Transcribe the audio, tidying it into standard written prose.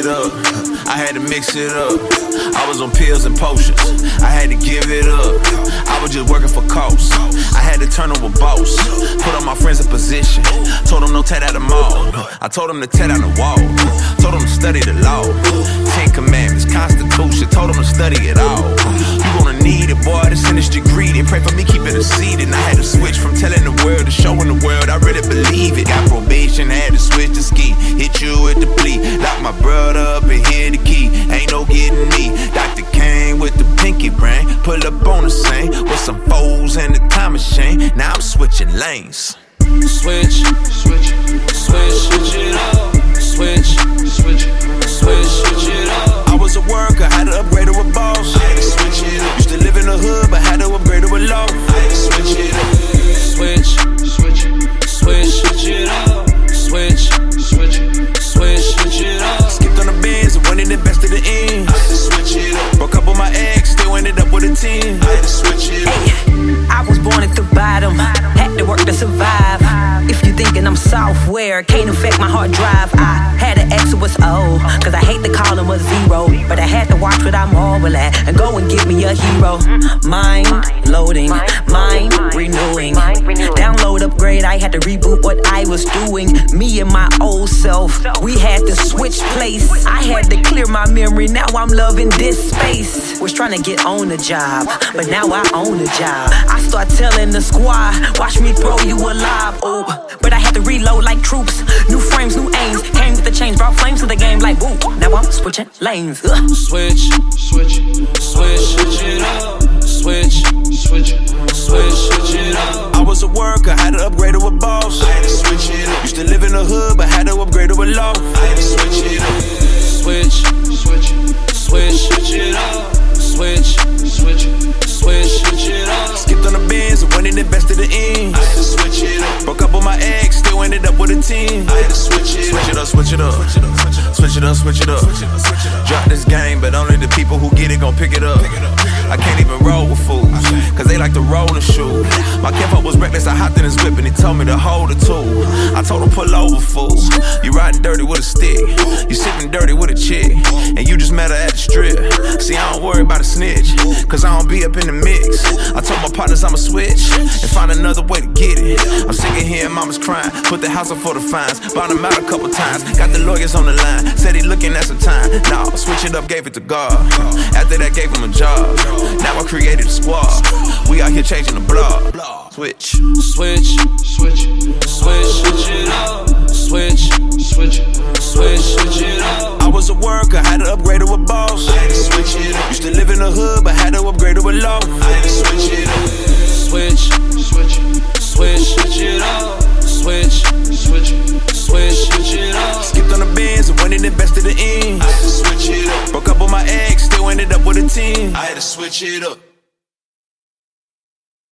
it up. I had to mix it up. I was on pills and potions. I had to give it up. I was just working for costs. I had to turn over boss. Put all my friends in position. Told them no tat at the mall. I told them to tat on the wall. Told them to study the law. 10 commandments, constitution. Told them to study it all. You gonna need it, boy. This industry greedy. Pray for me, keep it a seed. And I had to switch from telling the world to showing the world. I really believe it. Got probation, had to switch to ski. Hit you with the plea. Lock my brother up and hit the key. Ain't no getting me. Dr. Kane with the pinky ring. Pull up on the scene with some foes and the time machine. Now I'm switching lanes. Switch it up. Switch it up. I was a worker, had to upgrade to a boss. I had to switch it up. Used to live in the hood, but had to upgrade to a law. I had to switch it up. Switch it up. Switch it up. Skipped on the Benz and went and invested the ends. I had to switch it up. Broke up with my ex, still ended up with a 10. I had to switch it up. Hey, I was born at the bottom, had to work to survive. If you thinking I'm software, can't affect my hard drive. I had an X, it was O, cause I hate to call him a zero. But I had to watch what I'm all at and go and get me a hero. Mind loading, mind renewing. Download, upgrade, I had to reboot what I was doing. Me and my old self, we had to switch place. I had to clear my memory, now I'm loving this space. Was trying to get on the job, but now I own the job. I start telling the squad, watch me throw you alive. Oh, but I had to reload like troops. New frames, new aims, came with the change, brought flames to the game like woo. Now I'm switching lanes. Switch it up. Switch it up. I was a worker, had to upgrade to a boss. I had to switch it up. Used to live in the hood, but had to upgrade to a law. I had to switch it up. Switch it up. Switch it up. Skipped on the Benz and went and invested the ends. I had to switch it up. Broke up with my ex, still ended up with a 10. I had to switch it up. Switch it up. Drop this game, but only the people who get it gon' pick it up. I can't even roll with fools, cause they like to roll and shoot. My kinfolk was reckless, I hopped in his whip and he told me to hold the tool. I told him pull over, fool. You riding dirty with a stick, you sipping dirty with a chick, and you just met her at the strip. See, I don't worry about a snitch, cause I don't be up in the mix. I told my partners I'ma switch and find another way to get it. I'm sick of hearing mamas crying, put the house up for the fines. Bought him out a couple times, got the lawyers on the line. Said he looking at some time, nah, switch it up, gave it to God. After that gave him a job, now I created a squad. We out here changing the block. Switch it up. I was a worker, had to upgrade to a boss. I had to switch it up. Used to live in the hood, but had to upgrade to a law. I had to switch it up. Switch it up. Skipped on the Benz and went and invested the ends. I had to switch it up. Broke up with my ex, still ended up with a 10. I had to switch it up.